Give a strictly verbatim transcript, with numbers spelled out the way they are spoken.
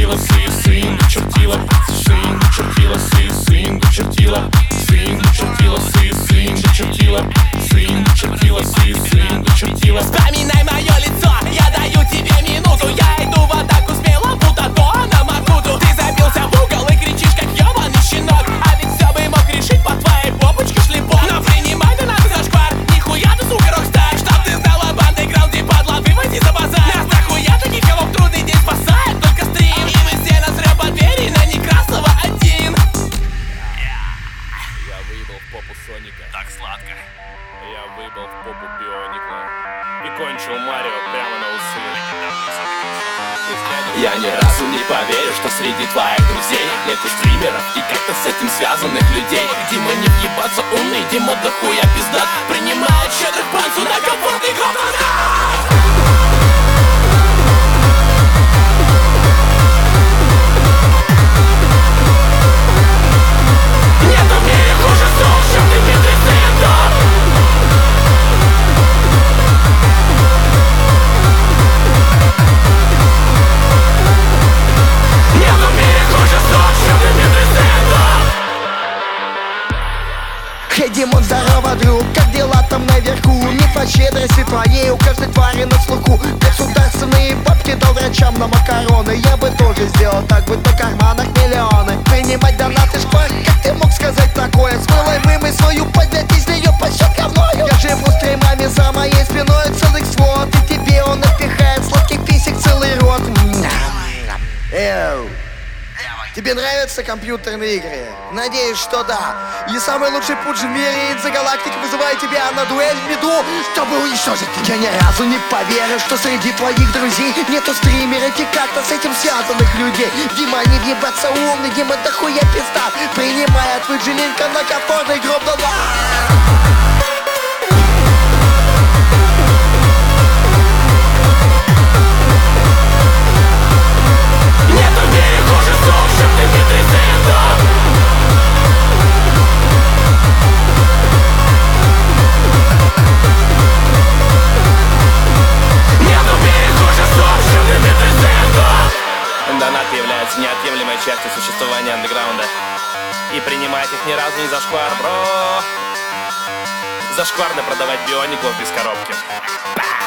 чертила, сын, сын, чертила, сын, чертила, сын, сын, чертила, сын, чертила, сын, сын, чертила, сын, чертила, сын, сын, чертила. Вспоминай мое лицо, я даю тебе минуту. Я иду в атаку смело, будто то на Макуту. Ты забился в угол и кричишь, как ёбаный щенок. А ведь все бы мог решить по твоей попочке шлепок. Но принимай ты надо зашквар, нихуя ты, сука, рокстар. Чтоб ты знала, в андеграунде падла, выводи за базар. Нас нахуя таких холов трудный день спасает только стрим. И мы все насрём по двери на Некрасова один. Я выебал в попу Соника. Так сладко. Я выебал в попу Бионика. И кончил Марио прямо на усы. Я ни разу не поверю, что среди твоих друзей нету стримеров и как-то с этим связанных людей. Дима не въебаться умный, Дима да хуя пиздат. Принимает щедрых панцу на комфортный гроб. Нету в мире хуже слов, чем Дмитрий Сендов. Нету в мире хуже слов, чем Дмитрий Сендов. Хей, Димон, здорово, друг, как дела там наверху? Не по щедрости твоей у каждой твари на слуху. Государственные бабки дал врачам на макароны. Я бы тоже сделал так, бы в карманах миллионы. Принимать донаты шквар, как ты мог сказать такое? Смылай мымой свою поднять из нее пощет говною. Я живу стримами за моей спиной целых свод. И тебе он напихает сладких писек целый рот. Эу. Тебе нравятся компьютерные игры? Надеюсь, что да. И самый лучший пудж в мире из-за галактики вызывает тебя на дуэль в меду, чтобы уничтожить. Я ни разу не поверю, что среди твоих друзей нету стримеров и как-то с этим связанных людей. Дима не въебаться умный, Дима да хуя пизда. Принимая твой джилинка на комфортный гроб, да ладно. Донаты являются неотъемлемой частью существования андеграунда. И принимать их ни разу не зашквар, бро. Зашкварно продавать биоников без коробки.